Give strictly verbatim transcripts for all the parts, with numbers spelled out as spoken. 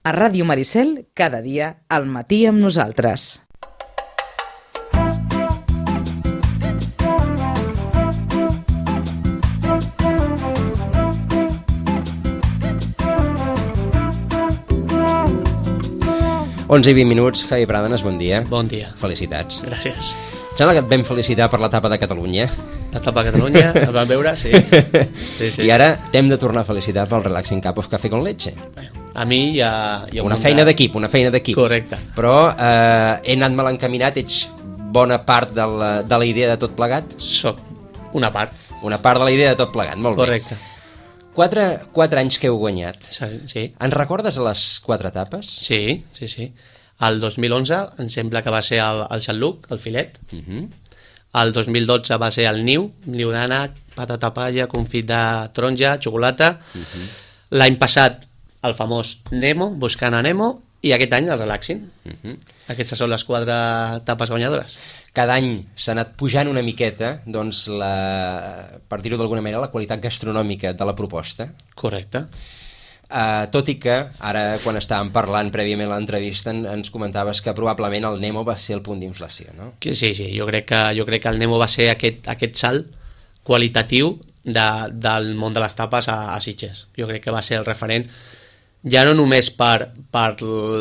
A Ràdio Maricel, cada dia, al matí amb nosaltres. onze i vint minuts, Javi Pradanes, bon dia. Bon dia. Felicitats. Gràcies. Sembla que et vam felicitar per l'etapa de Catalunya. L'etapa de Catalunya, el vam veure, sí. sí, sí. I ara t'hem de tornar a felicitar pel Relaxing Cup of Café con Leche. A mi hi ha... Hi ha una feina de... d'equip, una feina d'equip. Correcte. Però eh, he anat mal encaminat, ets bona part de la, de la idea de tot plegat? Soc una part. Una part de la idea de tot plegat, molt bé. Correcte. Quatre, quatre anys que heu guanyat. Sí, sí. En recordes les quatre etapes? Sí, sí, sí. El dos mil onze em sembla que va ser el, el Xaluc, el filet. Uh -huh. El dos mil dotze va ser el niu, niu d'ànec, patata palla, confit de taronja, xocolata. Uh -huh. L'any passat el famós Nemo, buscant a Nemo, i aquest any el Relaxing. Uh -huh. Aquestes són les quatre etapes guanyadores. Cada any s'ha anat pujant una miqueta, doncs, la, per dir-ho d'alguna manera, la qualitat gastronòmica de la proposta. Correcte. Uh, tot i que, ara, quan estàvem parlant prèviament a l'entrevista, en, ens comentaves que probablement el Nemo va ser el punt d'inflació, no? Sí, sí, jo crec que, jo crec que el Nemo va ser aquest, aquest salt qualitatiu de, del món de les tapes a, a Sitges. Jo crec que va ser el referent, ja no només per, per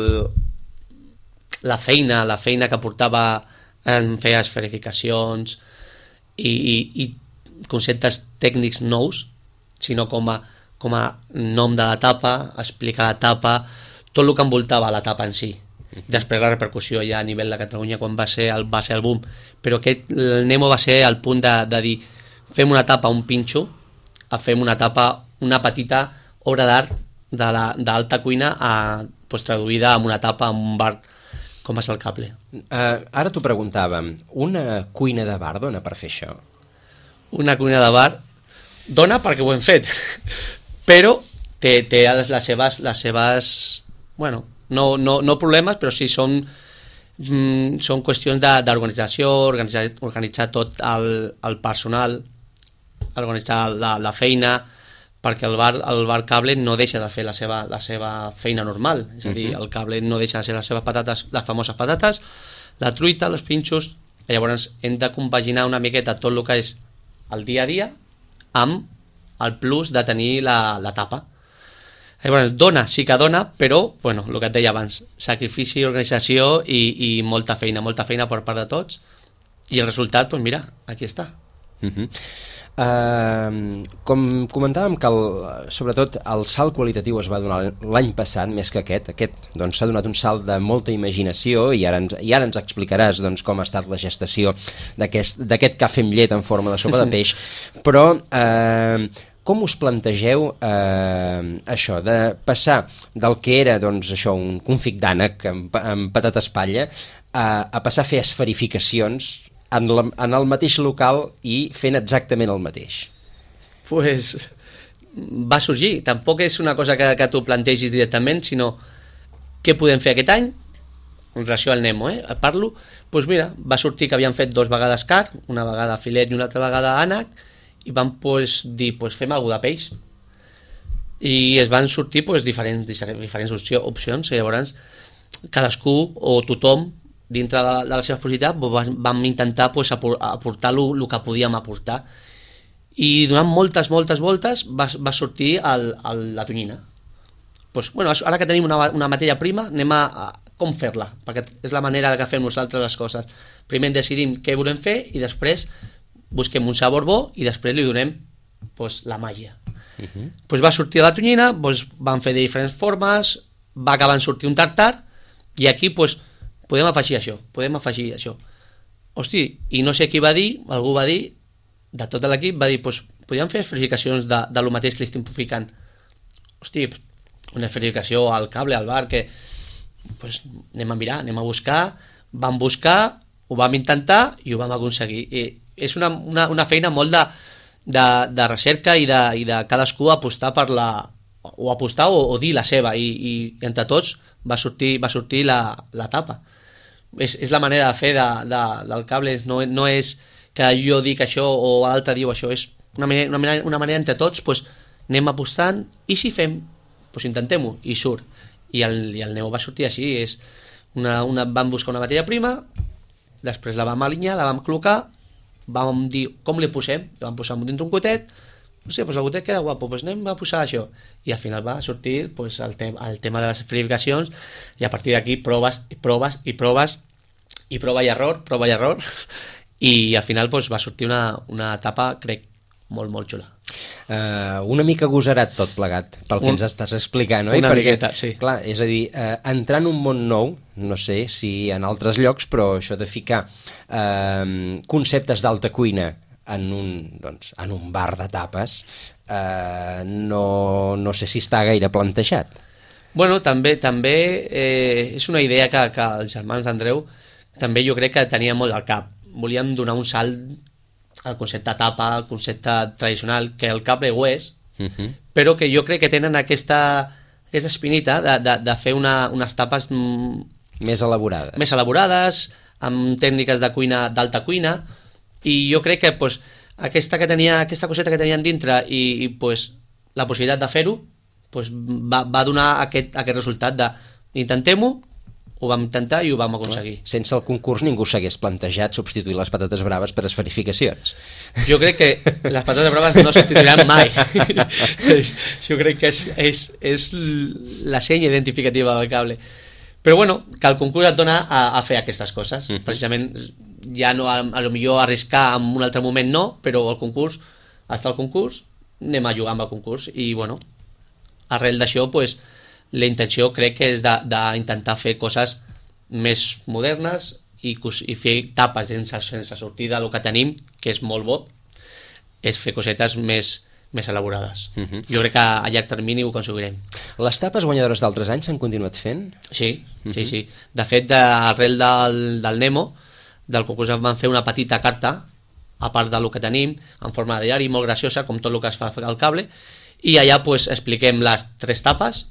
la feina, la feina que portava en fer esferificacions i, i, i conceptes tècnics nous, sinó com a, com a nom de la tapa, explicar la tapa, tot el que envoltava la tapa en si. Després la repercussió ja a nivell de Catalunya quan va ser el, va ser el boom, però aquest, el Nemo va ser el punt de, de dir fem una tapa, un pinxo, a fem una tapa, una petita obra d'art d'alta cuina a, pues, traduïda en una tapa en un bar com és el Cable. Uh, ara t'ho preguntàvem, una cuina de bar dona per fer això? Una cuina de bar dona perquè ho hem fet, però té, té les seves, les seves bueno, no, no, no problemes, però sí són, mm, són qüestions d'organització, organitzar, organitzar tot el, el personal, organitzar la, la feina, perquè el bar, el bar Cable no deixa de fer la seva, la seva feina normal, és a dir, el Cable no deixa de ser les seves patates, les famoses patates, la truita, els pinxos, i llavors hem de compaginar una miqueta tot el que és el dia a dia amb el plus de tenir la, la tapa. Llavors, dona, sí que dona, però, bueno, el que et deia abans, sacrifici, organització i, i molta feina, molta feina per part de tots, i el resultat, doncs mira, aquí està. Uh -huh. Uh, com comentàvem que el, sobretot el salt qualitatiu es va donar l'any passat més que aquest, aquest doncs, s'ha donat un salt de molta imaginació i ara ens, i ara ens explicaràs doncs, com ha estat la gestació d'aquest cafè amb llet en forma de sopa de peix, però uh, com us plantegeu eh, això, de passar del que era doncs, això, un confit d'ànec amb, amb patates palla a, a passar a fer esferificacions en, la, en el mateix local i fent exactament el mateix? Pues va sorgir, tampoc és una cosa que, que tu plantegis directament, sinó què podem fer aquest any en relació al Nemo, eh? Parlo, pues mira, va sortir que havien fet dos vegades car, una vegada filet i una altra vegada ànec, i van pues, dir, pues, fem alguna de peix, i es van sortir pues, diferents, diferents opcions, i llavors cadascú o tothom dintre de, de la seva possibilitat vam, vam intentar pues, aportar el que podíem aportar, i durant moltes, moltes voltes va, va sortir el, el, la tonyina. Pues, bueno, ara que tenim una, una matèria prima, anem a, a com fer-la, perquè és la manera que fem nosaltres les coses. Primer decidim què volem fer i després busquem un sabor bo i després li donem pues, la màgia. Uh-huh. Pues va sortir la tonyina, pues, van fer de diferents formes, va acabar en sortir un tartar, i aquí pues, podem afegir això, podem afegir això. Hosti, i no sé qui va dir, algú va dir, de tot l'equip, va dir, pues, podríem fer esferificacions de, de lo mateix que li estem ficant. Hosti, una esferificació al Cable, al bar, que pues, anem a mirar, anem a buscar, vam buscar, ho vam intentar i ho vam aconseguir. I és una, una, una feina molt de, de, de recerca i de, i de cadascú apostar per la, o apostar o, o dir la seva, i, i entre tots va sortir, va sortir la, la tapa. És, és la manera de fer de, de, del Cable, no, no és que jo dic això o l'altre diu això, és una manera, una manera, una manera entre tots, pues, anem apostant, i si fem, pues intentem-ho, i surt. I el, i el Nemo va sortir així, és una, una, vam buscar una matèria prima, després la vam alinear, la vam col·locar, vam dir com li posem, la vam posar dintre un gotet, hòstia, pues el gotet queda guapo, pues anem a posar això, i al final va sortir pues, el, te el tema de les esferificacions, i a partir d'aquí proves i proves i proves, i prova i error, prova i error, i al final pues, va sortir una, una etapa, crec, molt, molt xula. Uh, una mica agosarat tot plegat, pel que un, ens estàs explicant, oi? Una Perquè, miqueta, sí. Clar, és a dir, uh, entrar en un món nou, no sé si en altres llocs, però això de ficar uh, conceptes d'alta cuina en un, doncs, en un bar de tapes, uh, no, no sé si està gaire plantejat. Bueno, també també eh, és una idea que, que els germans d'Andreu també jo crec que tenia molt al cap. Volíem donar un salt el concepte tapa, el concepte tradicional, que el Cable ho és, uh -huh. però que jo crec que tenen aquesta, aquesta espinita de, de, de fer una, unes tapes més elaborades. més elaborades, amb tècniques de cuina d'alta cuina, i jo crec que pues, aquesta, que tenia, aquesta coseta que tenien dintre i, i pues, la possibilitat de fer-ho pues, va, va donar aquest, aquest resultat de intentem-ho, ho vam intentar i ho vam aconseguir. Sense el concurs ningú s'hagués plantejat substituir les patates braves per esferificacions. Jo crec que les patates braves no substituiran mai. Jo crec que és, és, és la senya identificativa del Cable. Però bueno, que el concurs et dona a, a fer aquestes coses. Uh-huh. Precisament ja no, a, a lo millor arriscar en un altre moment no, però el concurs, està el concurs, anem a jugar amb el concurs i bueno, arrel d'això pues, la intenció crec que és d'intentar fer coses més modernes i, i fer tapes sense, sense sortir del que tenim, que és molt bo, és fer cosetes més, més elaborades. Uh -huh. Jo crec que a llarg termini ho aconseguirem. Les tapes guanyadores d'altres anys s'han continuat fent? Sí, uh -huh. sí, sí. De fet, de, arrel del, del Nemo, del concurs vam fer una petita carta, a part del que tenim, en forma de diari, molt graciosa, com tot el que es fa al Cable, i allà pues, expliquem les tres tapes,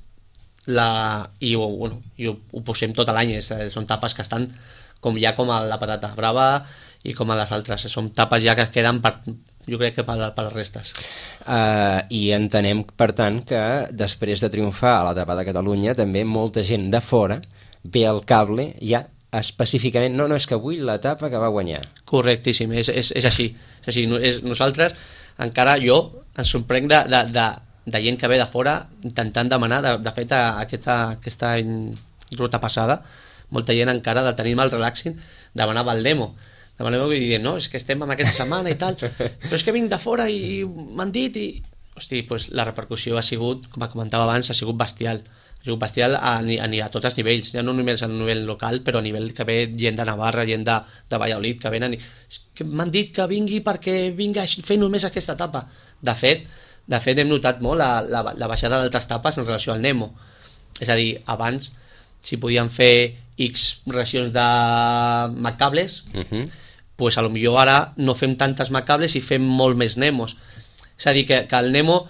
la, i, bueno, i ho, ho posem tot l'any, són tapes que estan com ja com a la patata brava i com a les altres, són tapes ja que es queden per, jo crec que per, per les restes. Uh, I entenem per tant que després de triomfar a l'etapa de Catalunya també molta gent de fora ve al Cable ja específicament, no, no, és que avui l'etapa que va guanyar. Correctíssim, és, és, és així, és així. És, nosaltres encara jo ens sorprenc de, de, de de gent que ve de fora intentant demanar, de, de fet aquesta, aquesta ruta passada molta gent encara de tenir el relaxing demanava el Nemo, demanava i dient no, és que estem en aquesta setmana i tal però és que vinc de fora i m'han dit i hosti, pues, la repercussió ha sigut com comentava abans, ha sigut bestial ha sigut bestial a, a, a tots els nivells ja no només a nivell local, però a nivell que ve gent de Navarra, gent de, de Valladolid que venen i que m'han dit que vingui perquè vinga fer només aquesta etapa de fet De fet, hem notat molt la, la, la baixada d'altres tapes en relació al Nemo. És a dir, abans, si podíem fer X racions de macables, uh -huh. pues a lo millor ara no fem tantes macables i fem molt més Nemos. És a dir, que, que el Nemo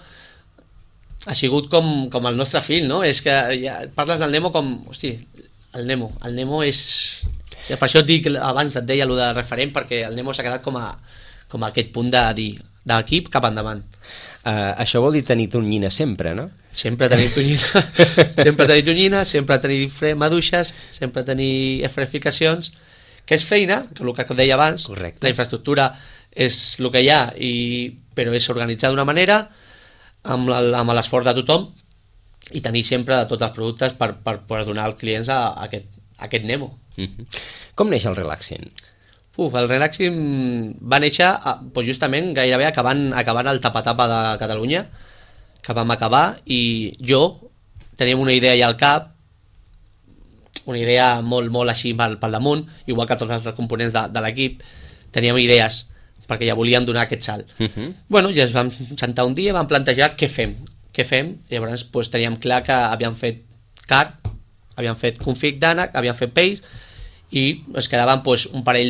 ha sigut com, com el nostre fill, no? És que ja parles del Nemo com... Hosti, el Nemo. El Nemo és... I per això et dic, abans et deia allò de referent, perquè el Nemo s'ha quedat com a, com a aquest punt de dir d'equip cap endavant. Uh, això vol dir tenir tonyina sempre, no? Sempre tenir tonyina, sempre tenir tonyina, sempre tenir fre maduixes, sempre tenir esferificacions, que és feina, que el que deia abans, correcte. La infraestructura és el que hi ha, i, però és organitzar d'una manera, amb l'esforç de tothom, i tenir sempre tots els productes per, per, per donar als clients a, a, aquest, a aquest Nemo. Mm-hmm. Com neix el relaxing? Uf, el relaxing va néixer pues justament gairebé acabant, acabant el tapa-tapa de Catalunya, que vam acabar, i jo teníem una idea ja al cap, una idea molt, molt així pel, pel damunt, igual que tots els altres components de, de l'equip, teníem idees, perquè ja volíem donar aquest salt. Uh-huh. Bueno, ja ens vam sentar un dia, vam plantejar què fem, què fem, i llavors pues, teníem clar que havíem fet car, havíem fet config d'ànec, havíem fet peix, i es quedaven pues, un parell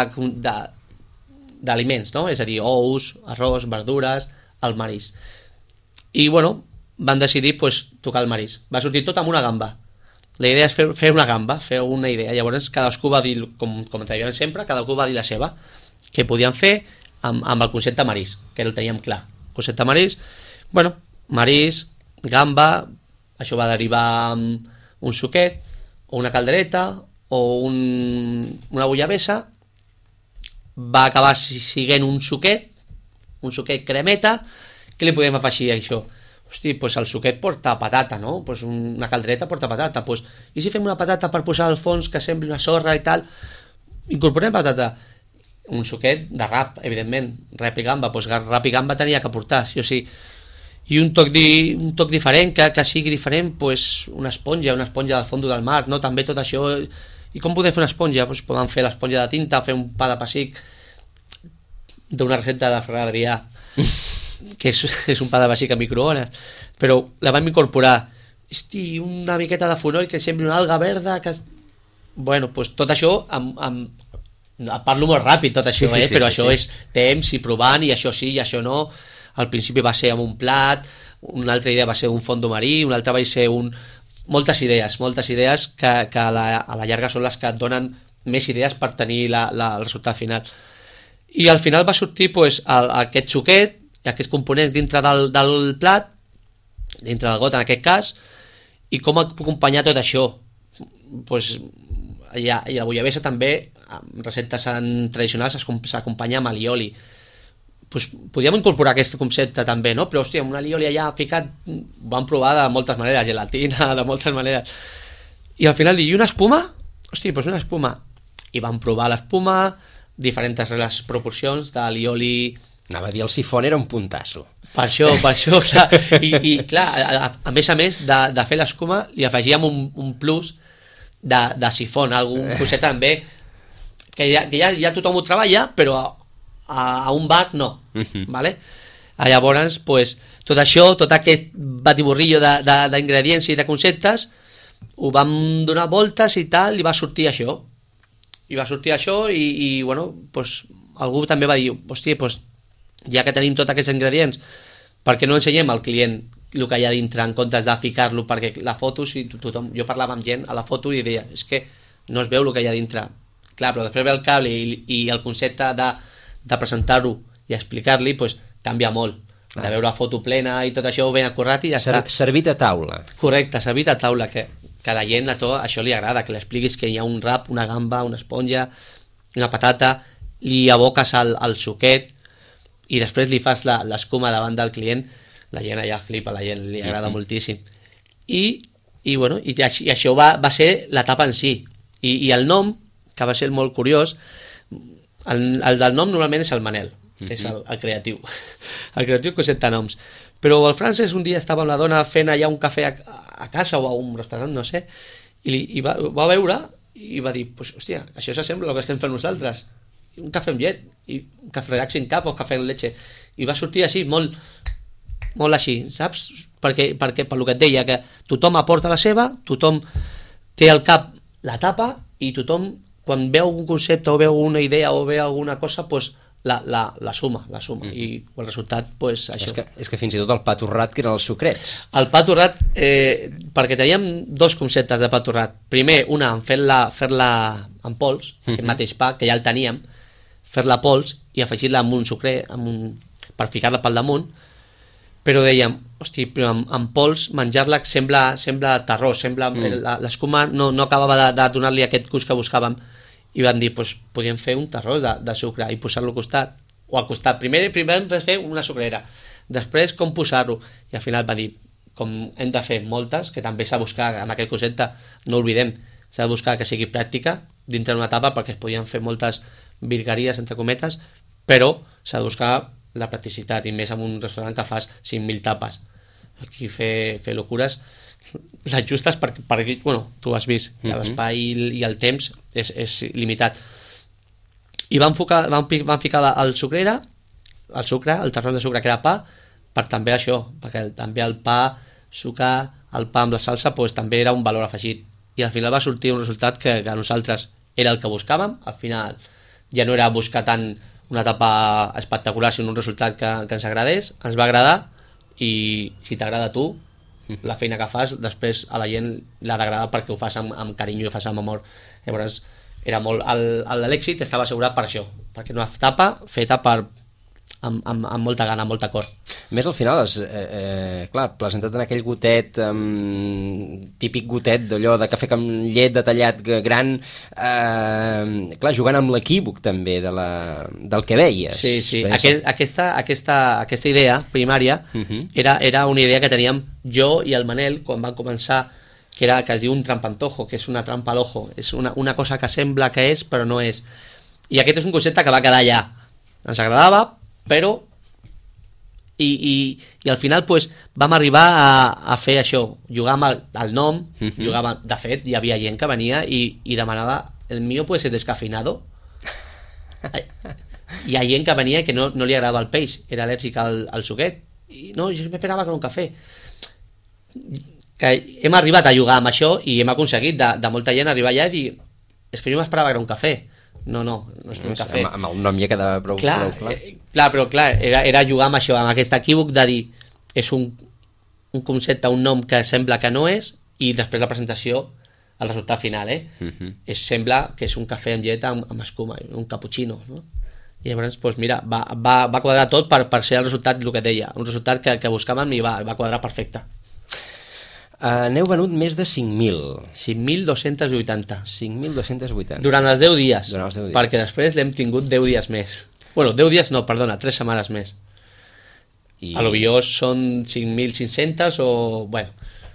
d'aliments, no? És a dir, ous, arròs, verdures, el marís. I bueno, van decidir pues, tocar el marís. Va sortir tot amb una gamba. La idea és fer, fer una gamba, fer una idea. Llavors cadascú va dir, com, com deien sempre, cadascú va dir la seva, que podien fer amb, amb el concepte marís, que el teníem clar. El concepte marís, bueno, marís, gamba, això va derivar amb un suquet, o una caldereta, o un, una bullabessa, va acabar siguent un suquet, un suquet cremeta. Què li podem afegir a això? Hosti, pues el suquet porta patata, no? Pues una caldereta porta patata. Pues, i si fem una patata per posar al fons que sembli una sorra i tal? Incorporem patata. Un suquet de rap, evidentment, rap i gamba. Pues rap i gamba tenia que portar, sí o sí. I un toc, di, un toc diferent, que, que sigui diferent, pues una esponja, una esponja del fons del mar, no? També tot això. I com podem fer una esponja? Pues podem fer l'esponja de tinta, fer un pa de pessic d'una recepta de Ferran Adrià, que és, és un pa de pessic a microones, però la vam incorporar. Hosti, una miqueta de fonoll que sembli una alga verda, que... Bueno, pues tot això amb, amb... parlo molt ràpid tot això, sí, sí, eh? Sí, però sí, això sí. És temps i provant, i això sí, i això no. Al principi va ser amb un plat, una altra idea va ser un fondo marí, una altra va ser un... Moltes idees, moltes idees que, que a, la, a la llarga són les que et donen més idees per tenir la, la, el resultat final. I al final va sortir pues, el, aquest suquet, aquests components dintre del, del plat, dintre del got en aquest cas, i com acompanyar tot això. Pues, i, a, i la bullabessa també, amb receptes tradicionals, s'acompanya amb alioli. Pues, podríem incorporar aquest concepte també, no? Però hòstia, amb un alioli allà ficat, ho vam provar de moltes maneres, gelatina, de moltes maneres, i al final dic, i una espuma? Hòstia, pues una espuma. I vam provar l'espuma, diferents les proporcions d'alioli. Anava a dir, el sifon era un puntasso. Per això, per això, clar. I, i clar, a, a més a més de, de fer l'escuma, li afegíem un, un plus de, de sifon, algun coset també, que ja, que ja, ja tothom ho treballa, però a, a un bar no, uh-huh. Vale? Llavors, pues, tot això, tot aquest batiburrillo d'ingredients i de conceptes, ho vam donar voltes i tal, i va sortir això. I va sortir això i, i bueno, pues, algú també va dir, hòstia, pues, ja que tenim tots aquests ingredients, per què no ensenyem al client el que hi ha dintre en comptes de ficar-lo? Perquè la foto, si tothom, jo parlava amb gent a la foto i deia, és que no es veu el que hi ha dintre. Clar, però després ve el cable i, i el concepte de de presentar-ho i explicar-li, pues, canvia molt. De veure la foto plena i tot això ben acurat i ja Ser, està. Servit a taula. Correcte, servit a taula, que, que a la gent a to, això li agrada, que li expliquis que hi ha un rap, una gamba, una esponja, una patata, li aboques al, al suquet i després li fas l'escuma davant del client, la gent allà flipa, la gent li agrada mm-hmm. moltíssim. I, i, bueno, i, i això va, va ser l'etapa en si. I, I el nom, que va ser molt curiós, El, el del nom normalment és el Manel, mm-hmm. és el, el creatiu, el creatiu que senta noms. Però el Francesc un dia estava amb la dona fent allà un cafè a, a casa o a un restaurant, no sé, i, li, i va, va veure i va dir, pues, hòstia, això s'assembla al que estem fent nosaltres, un cafè amb llet, i un cafè relax sin cap o cafè amb leche, i va sortir així, molt, molt així, saps? Perquè, perquè per lo que et deia, que tothom aporta la seva, tothom té al cap la tapa i tothom, quan veu un concepte o veu una idea o veu alguna cosa, pues, la, la, la suma, la suma. Mm. I el resultat, pues, això. És que, és que fins i tot el pa torrat, que eren els sucrets. El pa torrat, eh, perquè teníem dos conceptes de pa torrat. Primer, una, fer-la fer-la en pols, mm-hmm. aquest mateix pa, que ja el teníem, fer-la pols i afegir-la amb un sucre, amb un, per ficar-la pel damunt, però dèiem, hosti, però amb, amb pols menjar-la sembla, sembla terrós, sembla, mm. l'escuma no, no acabava de, de donar-li aquest gust que buscàvem, i van dir, pues, podríem fer un terrós de, de sucre i posar-lo al costat, o al costat, primer, primer hem de fer una sucrera, després com posar-lo, i al final va dir, com hem de fer moltes, que també s'ha de buscar, amb aquest concepte, no oblidem, s'ha de buscar que sigui pràctica, dintre d'una etapa, perquè es podien fer moltes virgueries, entre cometes, però s'ha de buscar la practicitat, i més en un restaurant que fas cinc mil tapes. Aquí fer, fer locures, les justes, perquè, perquè bueno, tu has vist, mm-hmm. l'espai i el temps és, és limitat. I van, focar, van, van ficar el sucrera, el sucre, el terrós de sucre que era pa, per també això, perquè el, també el pa, sucre, el pa amb la salsa, pues, també era un valor afegit. I al final va sortir un resultat que, que a nosaltres era el que buscàvem, al final ja no era buscar tant una etapa espectacular, sinó un resultat que, que ens agradés, ens va agradar, i si t'agrada a tu, la feina que fas, després a la gent l'ha d'agradar perquè ho fas amb, amb carinyo i ho fas amb amor. Llavors, era molt, l'èxit estava assegurat per això, perquè una etapa feta per amb, amb, amb molta gana, amb molta cor. Més al final, és, eh, eh, clar, presentat en aquell gotet, eh, típic gotet d'allò de cafè amb llet detallat gran, eh, clar, jugant amb l'equívoc també de la, del que veies. Sí, sí, Veies... Aquest, aquesta, aquesta, aquesta idea primària uh -huh. era, era una idea que teníem jo i el Manel quan van començar, que, era, que es diu un trampantojo, que és una trampa a l'ojo, és una, una cosa que sembla que és però no és, i aquest és un concepte que va quedar allà, ens agradava, però i, i, i al final pues, vam arribar a, a fer això, jugar amb el, el nom, uh-huh. jugava, de fet hi havia gent que venia i, i demanava el mío puede ser descafeinado. Hi ha gent que venia que no, no li agradava el peix, era al·lèrgic al, al suquet, i no, jo m'esperava con un cafè. Que hem arribat a jugar amb això i hem aconseguit de, de molta gent arribar allà i dir, és que jo m'esperava que era un cafè. No, no, no és un cafè. Amb, amb el nom ja quedava prou clar. Prou clar. Eh, clar, però clar, era, era jugar amb això, amb aquest equívoc de dir, és un, un concepte, un nom que sembla que no és, i després la presentació, el resultat final, eh? Uh-huh. És, sembla que és un cafè amb llet amb, amb escuma, un cappuccino, no? I llavors, doncs mira, va, va, va quadrar tot per, per ser el resultat, el que deia, un resultat que, que buscàvem i va, va quadrar perfecte. Uh, n'heu venut més de cinc mil. cinc mil dos-cents vuitanta. cinc mil dos-cents vuitanta. Durant els deu dies, Durant els deu dies. Perquè després l'hem tingut deu dies més. Bueno, deu dies no, perdona, tres setmanes més. I... A lo millor són cinc mil cinc-cents o... bueno.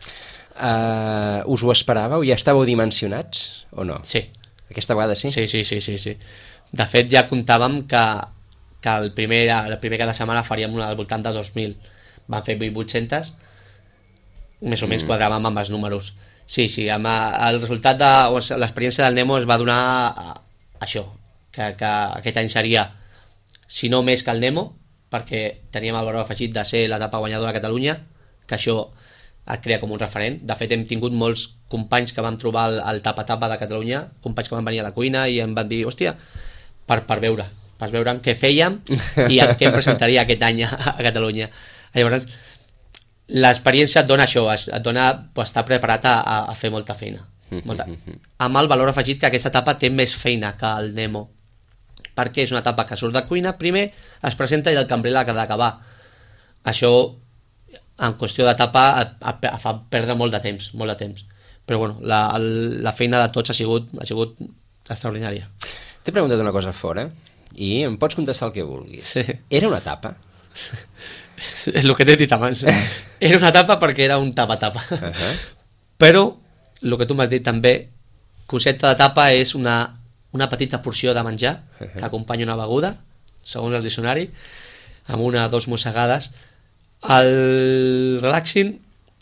Uh, us ho esperàveu? Ja estàveu dimensionats o no? Sí. Aquesta vegada sí? Sí, sí, sí, sí, sí. De fet, ja comptàvem que, que el primer, el primer cada setmana faríem una al voltant de dos mil. Van fer mil vuit-cents, més o menys mm. quadràvem amb els números. Sí, sí, amb el resultat de o sigui, l'experiència del Nemo es va donar a, a això, que, que aquest any seria, si no més que el Nemo, perquè teníem el valor afegit de ser l'etapa guanyadora a Catalunya, que això et crea com un referent. De fet, hem tingut molts companys que vam trobar el, el tapa-tapa de Catalunya, companys que van venir a la cuina i em van dir, hòstia, per, per veure, per veure què fèiem i què em presentaria aquest any a, a Catalunya. Llavors, l'experiència et dona això, et dona pues, estar preparat a, a fer molta feina. Molta. Amb el valor afegit que aquesta etapa té més feina que el Nemo, perquè és una etapa que surt de cuina, primer es presenta i el cambrer l'ha d'acabar. Això, en qüestió d'etapa, et, et, et fa perdre molt de temps, molt de temps. Però bueno, la, la feina de tots ha sigut, ha sigut extraordinària. T'he preguntat una cosa fora i em pots contestar el que vulguis. Sí. Era una etapa? És el que t'he dit abans. Era una etapa perquè era un tapa-tapa. Uh-huh. Però, el que tu m'has dit també, concepte de tapa és una, una petita porció de menjar uh-huh. que acompanya una beguda, segons el diccionari, amb una o dos mossegades. El relaxing,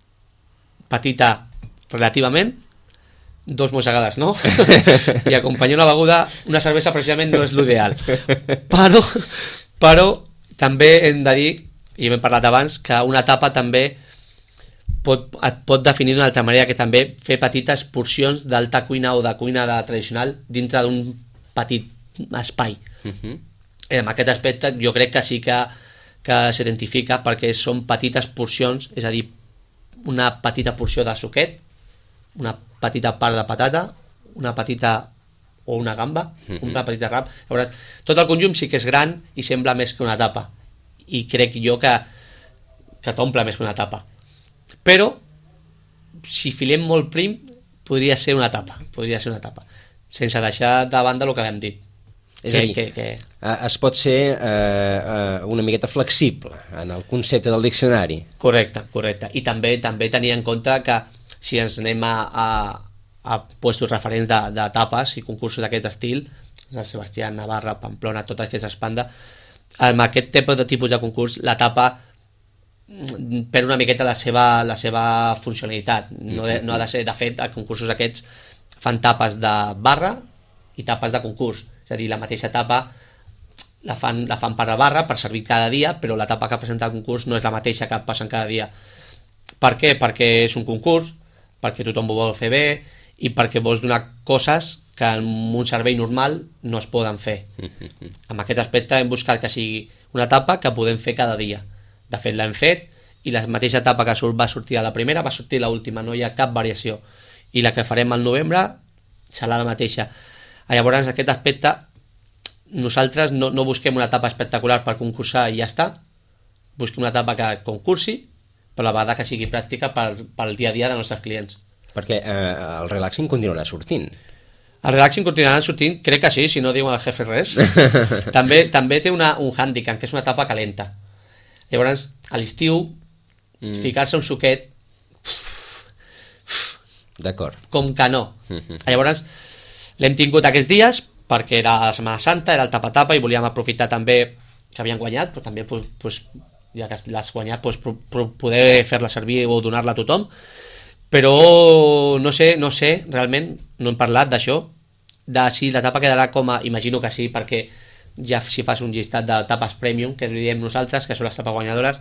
petita relativament, dos mossegades, no? I acompanyar una beguda, una cervesa precisament no és l'ideal. Però, però també hem de dir, i hem parlat abans, que una etapa també pot, et pot definir d'una altra manera, que també fer petites porcions d'alta cuina o de cuina de tradicional dintre d'un petit espai. Uh-huh. En aquest aspecte jo crec que sí que, que s'identifica, perquè són petites porcions, és a dir, una petita porció de suquet, una petita part de patata, una petita o una gamba, uh-huh. una petita rap. Llavors, tot el conjunt sí que és gran i sembla més que una tapa, i crec jo que, que t'omple més que una tapa. Però si filem molt prim podria ser una tapa, podria ser una tapa, sense deixar de banda el que hem dit. És a dir, que, que... es pot ser eh, una miqueta flexible en el concepte del diccionari. Correcte, correcte. I també també tenir en compte que si ens anem a, a, a puestos referents de, de tapes i concursos d'aquest estil, el Sebastià, Navarra, Pamplona, totes aquestes bandes, amb aquest tipus de concurs la tapa perd una miqueta la seva, la seva funcionalitat. No, de, no ha de ser, de fet, a concursos aquests fan tapes de barra i tapes de concurs. És a dir, la mateixa tapa la fan, la fan per a barra, per servir cada dia, però la tapa que presenta el concurs no és la mateixa que passen cada dia. Per què? Perquè és un concurs, perquè tothom ho vol fer bé i perquè vols donar coses que en un servei normal no es poden fer. En aquest aspecte hem buscat que sigui una etapa que podem fer cada dia. De fet l'hem fet i la mateixa etapa que surt, va sortir a la primera va sortir a l'última, no hi ha cap variació. I la que farem al novembre serà la mateixa. Llavors aquest aspecte nosaltres no, no busquem una etapa espectacular per concursar i ja està, busquem una etapa que concursi, però la vegada que sigui pràctica pel, pel dia a dia dels nostres clients. Perquè eh, el relaxing continuarà sortint. El relaxing continuarà sortint, crec que sí, si no diu el jefe res. també, també té una, un handicap, que és una etapa calenta. Llavors, a l'estiu, mm. ficar-se un suquet... D'acord. Com que no. Llavors, l'hem tingut aquests dies, perquè era la Setmana Santa, era el tapa-tapa, i volíem aprofitar també que havien guanyat, però també, pues, pues, ja que l'has guanyat, pues, pro, pro, poder fer-la servir o donar-la a tothom. Però no sé, no sé, realment, no hem parlat d'això, de si la tapa quedarà com a... Imagino que sí, perquè ja si fas un llistat de tapes premium, que li diem nosaltres, que són les tapes guanyadores,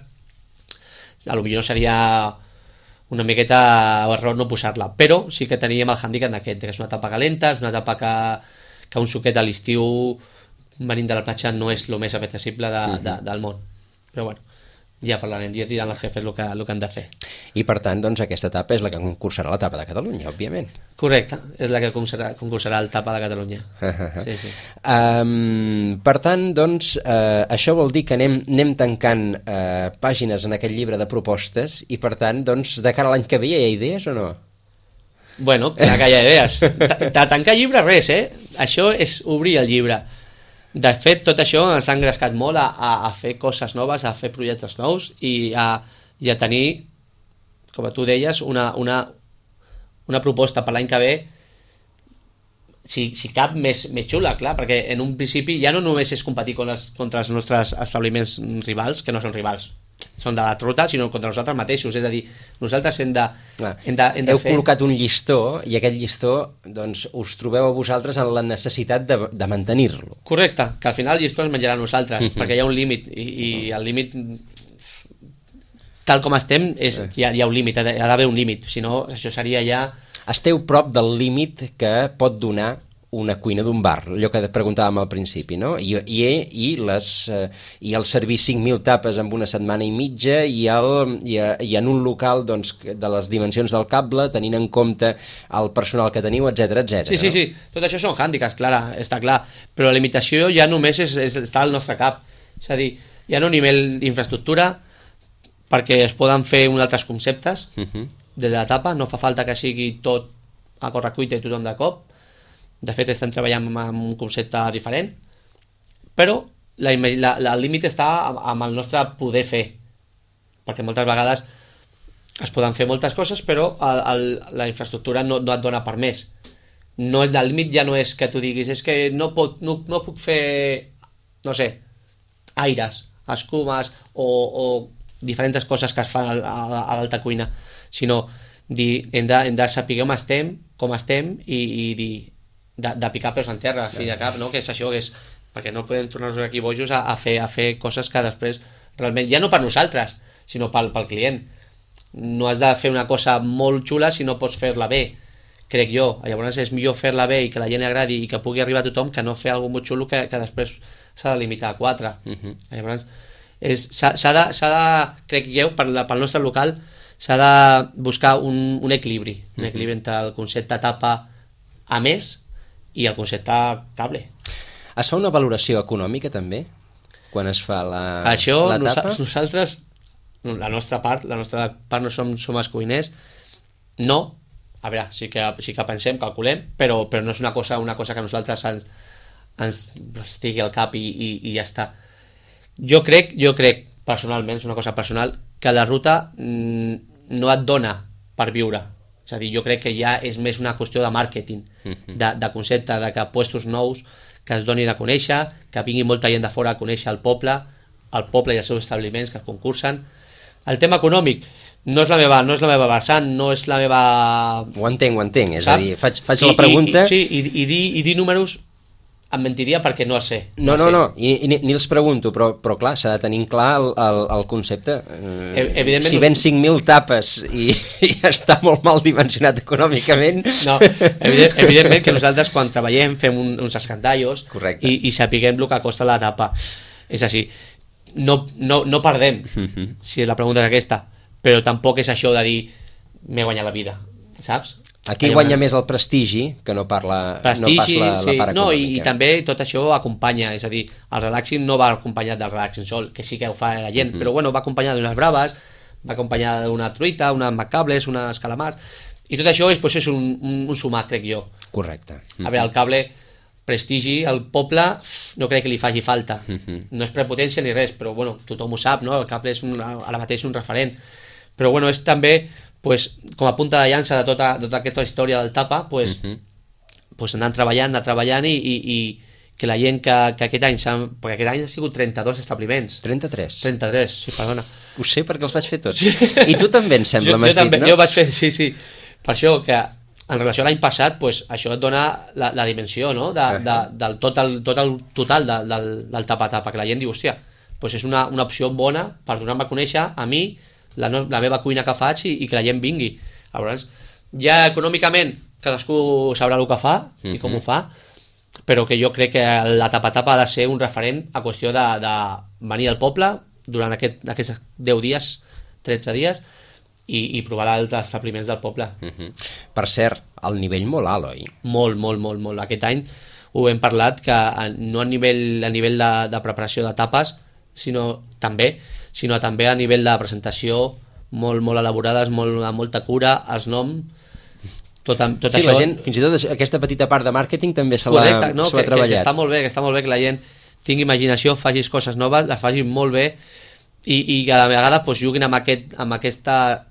a lo millor seria una miqueta error no posar-la, però sí que teníem el handicap d'aquest, que és una tapa calenta, és una tapa que, que un suquet a l'estiu venint de la platja no és el més apetecible de, de, del món, però bueno, ja parlarem, ja diran els jefes el que, el que han de fer. I per tant, doncs, aquesta etapa és la que concursarà a la Tapa de Catalunya, òbviament. Correcte, és la que concursarà, concursarà al Tapa de Catalunya. Sí, sí. Um, per tant, doncs, uh, això vol dir que anem, anem tancant uh, pàgines en aquest llibre de propostes i, per tant, doncs, de cara a l'any que ve hi ha idees o no? Bueno, clar que hi ha idees. De tancar llibre res, eh? Això és obrir el llibre. De fet, tot això ens ha engrescat molt a, a, a fer coses noves, a fer projectes nous i a, i a tenir, com tu deies, una, una, una proposta per l'any que ve, si, si cap, més, més xula, clar, perquè en un principi ja no només és competir contra els, contra els nostres establiments rivals, que no són rivals, són de la ruta, sinó contra nosaltres mateixos, és a dir, nosaltres hem de, ah, hem de, hem de heu fer... col·locat un llistó i aquest llistó, doncs, us trobeu a vosaltres en la necessitat de, de mantenir-lo. Correcte, que al final el llistó es menjarà a nosaltres, uh-huh. perquè hi ha un límit i, i el límit, tal com estem, és, hi, ha, hi ha un límit, ha d'haver un límit, si no això seria ja... Esteu prop del límit que pot donar una cuina d'un bar, allò que preguntàvem al principi, no? I, i, i, les, eh, i el servir cinc mil tapes en una setmana i mitja i, el, i, i en un local doncs, de les dimensions del cable, tenint en compte el personal que teniu, etcètera, etcètera. Sí, sí, sí, tot això són hàndicaps, clar, està clar, però la limitació ja només és, és, està al nostre cap, és a dir, ja no a nivell d'infraestructura, perquè es poden fer uns altres conceptes uh-huh. de l'etapa, no fa falta que sigui tot a correcuita i tothom de cop. De fet, estem treballant amb un concepte diferent, però la, la, la, el límit està amb el nostre poder fer, perquè moltes vegades es poden fer moltes coses, però el, el, la infraestructura no, no et dona per més. No, el límit ja no és que tu diguis, és que no, pot, no, no puc fer, no sé, aires, escumes o, o diferents coses que es fan a, a, a l'alta cuina, sinó dir, hem, de, hem de saber com estem, com estem i, i dir... De, de picar peus en terra, fi de cap, no? Que és això, que és, perquè no podem tornar-nos aquí bojos a, a, fer, a fer coses que després realment, ja no per nosaltres, sinó pel, pel client. No has de fer una cosa molt xula si no pots fer-la bé, crec jo. Llavors és millor fer-la bé i que la gent li agradi i que pugui arribar a tothom que no fer alguna molt xulo que, que després s'ha de limitar a quatre. Uh-huh. Llavors s'ha de, s'ha de, crec jo, pel, pel nostre local s'ha de buscar un, un equilibri, un equilibri entre el concepte tapa a més i el concepte cable. Es fa una valoració econòmica també quan es fa la, això, la tapa? Això nosaltres, la nostra part, la nostra part no som, som els cuiners, no, a veure, sí que, sí que pensem, calculem, però, però no és una cosa, una cosa que nosaltres ens, ens estigui al cap i, i, i ja està. Jo crec, jo crec, personalment, és una cosa personal, que la ruta mmm, no et dona per viure. És a dir, jo crec que ja és més una qüestió de màrqueting, de, de concepte, de que puestos nous que es donin a conèixer, que vingui molta gent de fora a conèixer el poble, el poble i els seus establiments que concursen. El tema econòmic no és la meva, no és la meva vessant, no és la meva... Ho entenc, ho entenc, és Sap? a dir, faig, faig I, la pregunta... I, i, sí, i, i, dir, i dir números em mentiria perquè no els sé. No, no, no, i, i ni, ni els pregunto, però, però clar, s'ha de tenir clar el, el, el concepte. Eh, Evidentment, si ven cinc mil tapes i, i està molt mal dimensionat econòmicament... No, evident, evidentment que nosaltres quan treballem fem un, uns escandallos i, i sapiguem el que costa la tapa. És així, no, no, no perdem, uh-huh. si la pregunta és aquesta, però tampoc és això de dir m'he guanyat la vida, saps? Aquí Allà guanya una... més el prestigi que no, parla, prestigi, no pas la, sí. la part No, econòmica. i, i també tot això acompanya, és a dir, el relaxing no va acompanyat del relaxing sol, que sí que ho fa la gent, mm -hmm. però bueno, va acompanyat d'unes braves, va acompanyat d'una truita, unes macables, unes calamars, i tot això és, pues, és un, un, un sumar, crec jo. Correcte. Mm -hmm. A veure, el cable, prestigi, el poble, no crec que li faci falta. Mm -hmm. No és prepotència ni res, però bueno, tothom ho sap, no? El cable és un, ara mateix un referent. Però bueno, és també, pues, com a punta de llança de tota, de tota aquesta història del tapa, pues, uh -huh. pues anant treballant, anar treballant i, i, i que la gent que, que aquest any s'han... Perquè aquest any ha sigut trenta-dos establiments. trenta-tres? trenta-tres, sí, perdona. Ho sé perquè els vaig fer tots. Sí. I tu també, em sembla, m'has dit, no? Jo vaig fer, sí, sí. Per això que en relació a l'any passat, pues, això et dona la, la dimensió, no? De, de, del tot el, tot el total de, del, del tapa-tapa, que la gent diu, hòstia, pues és una, una opció bona per donar-me a conèixer a mi La, no, la meva cuina que faig i, i que la gent vingui. Llavors, ja econòmicament cadascú sabrà el que fa i com ho fa, però que jo crec que la tapa-tapa ha de ser un referent a qüestió de, de venir al poble durant aquest, aquests deu dies, tretze dies i, i provar els establiments del poble. Uh -huh. Per cert, el nivell molt alt, oi? Molt, molt, molt, molt. Aquest any ho hem parlat que no a nivell, a nivell de, de preparació de tapes, sinó també sinó també a nivell de presentació molt, molt elaborades, molt, amb molta cura, els noms, tot, tot sí, això... la gent, fins i tot aquesta petita part de màrqueting també se l'ha no, que, treballat. Que, que està molt bé, que està molt bé que la gent tingui imaginació, facis coses noves, les facis molt bé i, i cada vegada pues, juguin amb, aquest, amb aquesta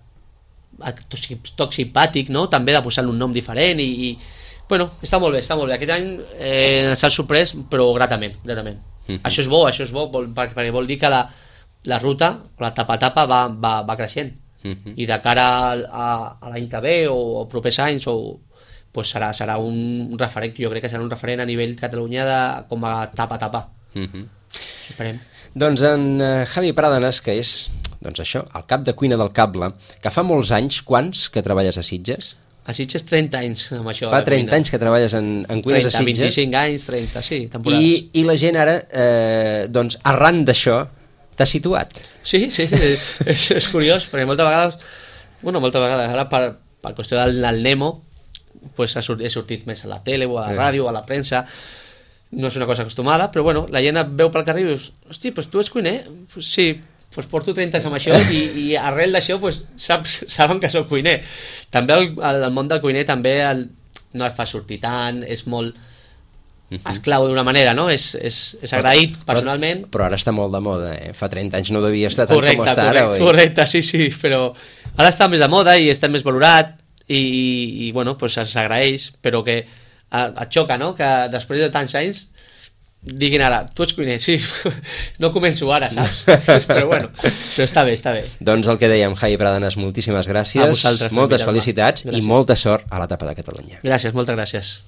toc simpàtic, no? També de posar un nom diferent i, i... Bueno, està molt bé, està molt bé. Aquest any eh, s'ha sorprès, però gratament, gratament. Mm -hmm. Això és bo, això és bo, vol, perquè vol dir que la la ruta, la tapa-tapa va, va, va creixent uh -huh. i de cara a, a, a l'any que ve o, o propers anys o, pues serà, serà un referent, jo crec que serà un referent a nivell Catalunya de, com a tapa-tapa uh -huh. Esperem. Doncs en uh, Javi Pràdanes, que és doncs això, el cap de cuina del Cable, que fa molts anys, quants que treballes a Sitges? A Sitges trenta anys amb això. Fa trenta anys que treballes en, en cuines trenta, a Sitges. vint-i-cinc anys, trenta, sí, temporades. I, i la gent ara, eh, doncs arran d'això t'ha situat. Sí, sí, és, és curiós, perquè moltes vegades, bueno, moltes vegades, ara per, per qüestió del, del Nemo, pues ha sortit, he sortit més a la tele o a la ràdio o a la premsa, no és una cosa acostumada, però bueno, la gent et veu pel carrer i dius, hosti, pues tu ets cuiner? Pues sí, pues porto trenta anys amb això i, i arrel d'això pues, saps, saben que sóc cuiner. També el, el, el món del cuiner també el, no et fa sortir tant, és molt... es clau d'una manera, no? És, és, és agraït personalment. Però, però ara està molt de moda, eh? Fa trenta anys no devia estar tant correcte, com està correcte, ara, oi? Correcte, sí, sí, però ara està més de moda i està més valorat i, i, i bueno, pues s'agraeix, però que et xoca, no? Que després de tants anys diguin ara, tu ets cuiner, sí, no començo ara, saps? Però bueno, però està bé, està bé. Doncs el que dèiem, Javi Pràdanes, moltíssimes gràcies, A vosaltres, moltes felicitats gràcies. I molta sort a la Tapa de Catalunya. Gràcies, moltes gràcies.